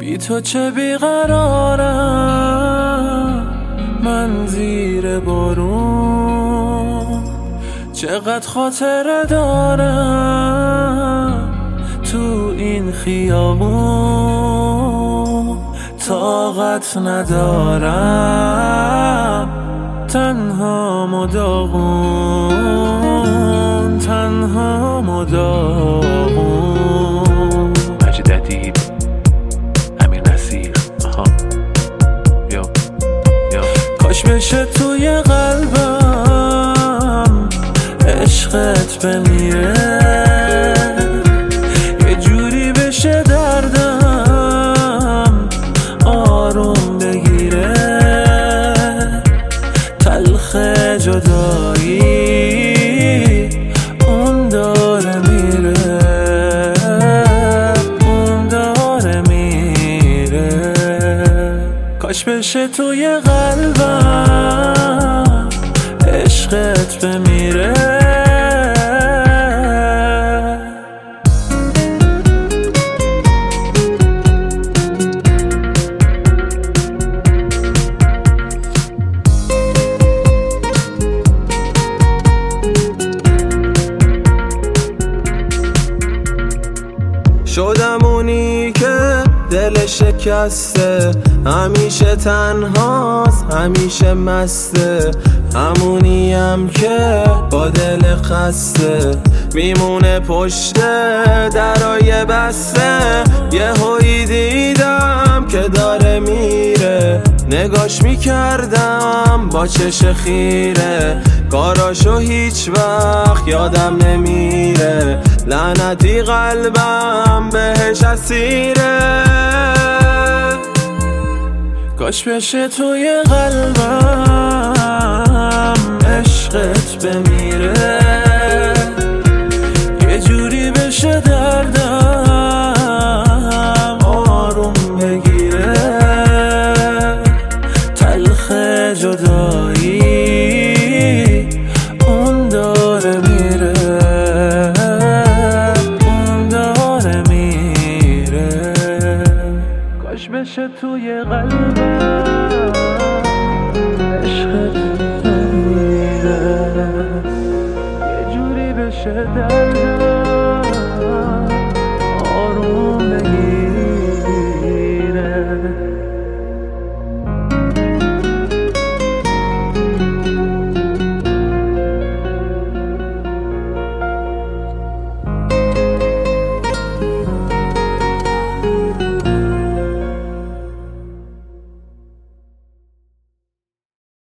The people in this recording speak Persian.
بی تو چه بیقرارم من زیر بارون، چقدر خاطره دارم تو این خیابون. طاقت ندارم تنها مداغون، تنها مداغون. مجید ادیب، امیر نصیر. کاش بشه توی قلبم عشقت بمیره، یه جوری بشه دردم آروم بگیره. تلخ جدایی اون داره میره، اون داره میره. کاش بشه توی قلبم عشقت بمیره. شدم اونی که دل شکسته، همیشه تنهاست همیشه مسته، همونیم که با دل خسته میمونه پشت درای بسته. یه هایی دیدم که داره میره، نگاش میکردم با چش خیره، کاراشو هیچ وقت یادم نمیره، لعنتی قلبم بهش اسیره. کاش بشه توی قلبم عشقت بمیره، یه جوری بشه دردم آروم بگیره. تلخ جدایی اون داره میره، اون داره میره. کاش بشه توی قلبم عشقت بمیره، یه جوری بشه دردم